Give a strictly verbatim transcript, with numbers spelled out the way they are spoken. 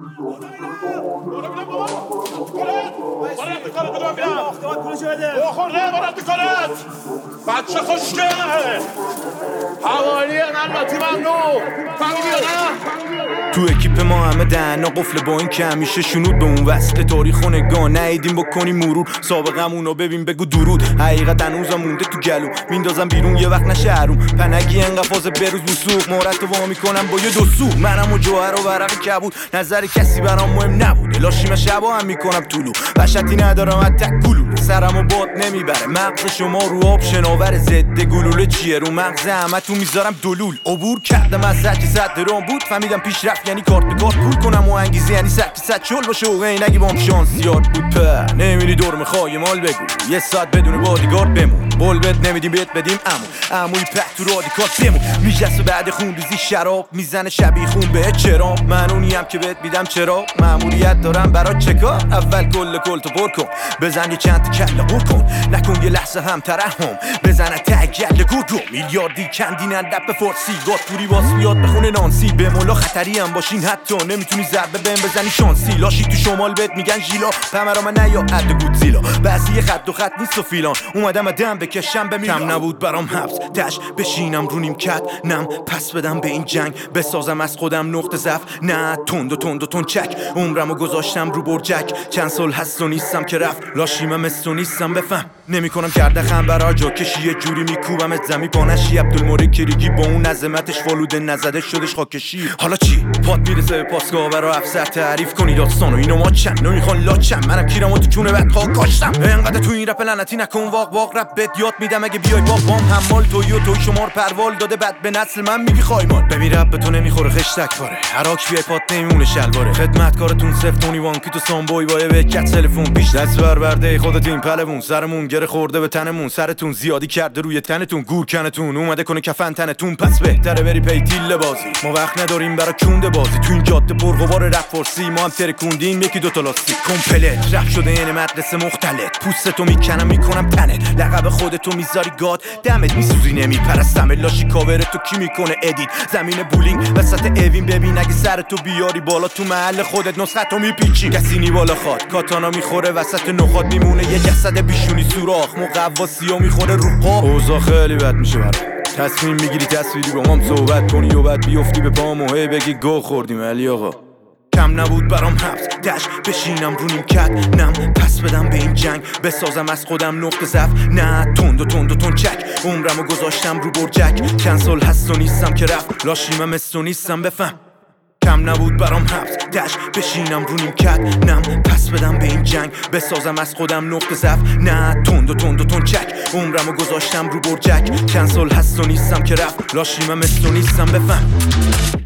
بچه خوشگل حوالی البته ممنون فهمیدی یا نه؟ تو اکیپ ما همه دهنا قفل با این که همیشه شنود به اون وصل تاریخ و نگاه نهیدیم بکنیم مرور سابقمونو ببین بگو درود حقیقت هنوزم مونده تو گلو میندازم بیرون یه وقت نشه حروم پنگی انقدر فاز بروز بوسوق مهارت وا میکنم با یه دو سو منم و جوهر و ورق کبود نظر کسی برام مهم نبود لاشیم شبا هم میکنم طولو بشتی ندارم از تک گلوله سرمو باد نمیبره مغز شما رو آب شناور ضد گلوله چیه رو مغز همتون میذارم دلول عبور کردم از سطح صد درام بود فهمیدم پیشرفت یعنی کارت به کارت پول کنم و انگیزه یعنی سطح صد چل باشه و نگی بام شانسیات بود په نمیری دور میخوای مال بگو یه ساعت بدون بادیگارد بمون بول بد نمیدیم بهت بدیم امو عموی پک تو رادیکال بمون میجسه بعد خون ریزی شراب میزنه شبیه خون به چرا من اونیم که بهت میدم چرا ماموریت دارم برات چکار اول کل کل تو پر کن بزن یه چند تا کله قور کن نکن یه لحظه هم ترحم بزن تگل گودو میلیاردی کندینن دپ فارسی گات پوری واس میاد بخونه نانسی به مولا خطری هم باشین حتی نمیتونی ضربه بهم بزنی شانسی لاشی تو شمال بهت میگن ژیلا پمرا من نیا اد گودزیلا بعضی خط و خط نیست و فیلان اومدم دم بکشم به کم نبود برام حبس تش بشینم رو نیم کت نم پس بدم به این جنگ بسازم از خودم نقطه ضعف نه تند و تند و تند چک عمرمو گذاشتم رو برجک چند سال هست و نیستم که رفت لاشیمم مثل نیستم بفهم نمیکنم کرده خم برا جا کشی یه جوری میکوبم از زمین پانشی عبدالمورد کریگی با اون عظمتش فالوده نزده شدش خاکشی حالا چی پات میرسه به پاسگاه برا افسر تعریف کنی داستانو اینو ما چند نمیخوان لاچم منم کیرمو تو چونه بعد خاک کاشتم انقدر تو این رپ لعنتی نکن واق واق رپ بد یاد میدم اگه بیای با بام حمال توی و توی شمار پروال داده بعد به نسل من میگی خایمال ببین رپ به تو نمیخوره خشتک پاره هراک بیای پات نمیمونه شلواره خدمتکارتون صفر تونی وان کی تو سامبوی با به کت تلفن پیش دست بر برده خودت این پلمون سرمون گره خورده به تنمون سرتون زیادی کرده روی تنتون گور کنتون اومده کنه کفن تنتون پس بهتره بری پی تیله بازی ما وقت نداریم برا کونده بازی تو این جاده پرغبار رپ فارسی ما هم ترکوندیم یکی دو تا لاستیک کمپلت رپ شده یعنی مدرسه مختلط پوستتو میکنم میکنم تنت لقب خودتو میذاری گاد دمت میسوزی نمیپرستم لاشی کاورتو کی میکنه ادیت زمین بولینگ وسط اوین ببین اگه سرتو بیاری بالا تو محل خودت نسختو میپیچی کسینی بالا خواد کاتانا میخوره وسط نخات میمونه یه جسد بیشونی سوراخ مقواسیو میخوره رو پا اوضاع خیلی بد میشه برام تصمیم میگیری تصویری با هم صحبت کنی و بعد بیفتی به پام و هی بگی گو خوردیم علی آقا کم نبود برام حبس دش بشینم رو نیم کت نم پس بدم به این جنگ بسازم از خودم نقطه ضعف نه تند و تند و تند چک عمرمو گذاشتم رو برجک چند سال هست و نیستم که رفت لاشیمم مثل نیستم بفهم کم نبود برام حبس دش بشینم رو نیم کت نم پس بدم به این جنگ بسازم از خودم نقطه ضعف نه تند و تند و تند چک عمرمو گذاشتم رو برجک چند سال هست و نیستم که رفت لاشیمم مثل نیستم بفهم